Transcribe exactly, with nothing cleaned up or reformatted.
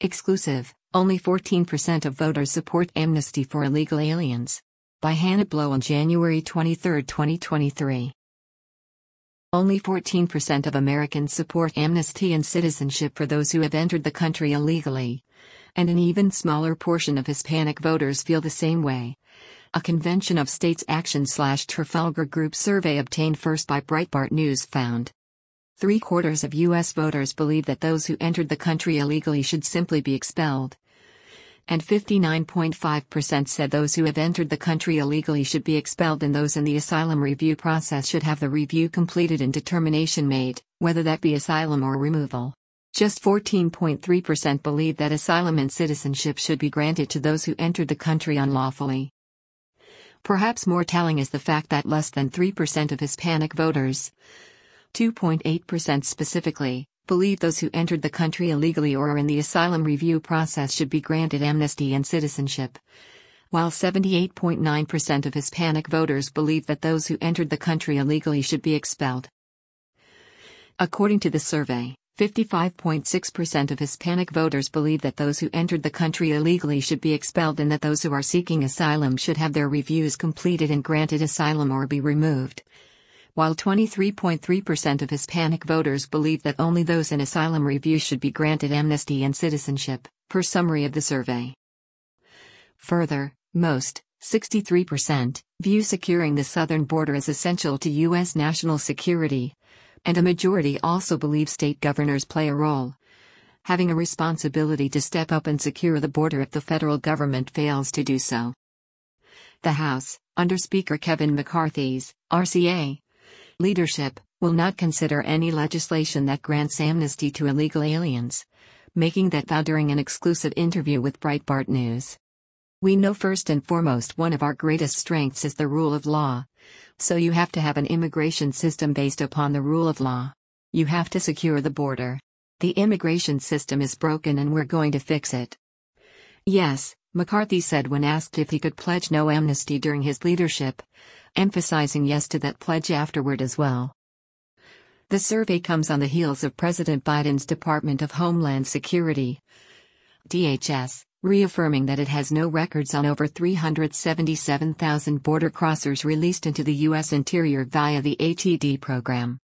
Exclusive, only fourteen percent of voters support amnesty for illegal aliens. By Hannah Blow on January twenty-third, twenty twenty-three. Only fourteen percent of Americans support amnesty and citizenship for those who have entered the country illegally. And an even smaller portion of Hispanic voters feel the same way. A Convention of States Action slash Trafalgar Group survey obtained first by Breitbart News found. Three quarters of U S voters believe that those who entered the country illegally should simply be expelled. And fifty-nine point five percent said those who have entered the country illegally should be expelled, and those in the asylum review process should have the review completed and determination made, whether that be asylum or removal. Just fourteen point three percent believe that asylum and citizenship should be granted to those who entered the country unlawfully. Perhaps more telling is the fact that less than three percent of Hispanic voters, two point eight percent specifically, believe those who entered the country illegally or are in the asylum review process should be granted amnesty and citizenship, while seventy-eight point nine percent of Hispanic voters believe that those who entered the country illegally should be expelled. According to the survey, fifty-five point six percent of Hispanic voters believe that those who entered the country illegally should be expelled, and that those who are seeking asylum should have their reviews completed and granted asylum or be removed, while twenty-three point three percent of Hispanic voters believe that only those in asylum review should be granted amnesty and citizenship, per summary of the survey. Further, most, sixty-three percent, view securing the southern border as essential to U S national security, and a majority also believe state governors play a role, having a responsibility to step up and secure the border if the federal government fails to do so. The House, under Speaker Kevin McCarthy's R C A leadership, will not consider any legislation that grants amnesty to illegal aliens, making that vow during an exclusive interview with Breitbart News. "We know first and foremost one of our greatest strengths is the rule of law. So you have to have an immigration system based upon the rule of law. You have to secure the border. The immigration system is broken and we're going to fix it." Yes, McCarthy said when asked if he could pledge no amnesty during his leadership, emphasizing yes to that pledge afterward as well. The survey comes on the heels of President Biden's Department of Homeland Security, D H S, reaffirming that it has no records on over three hundred seventy-seven thousand border crossers released into the U S interior via the A T D program.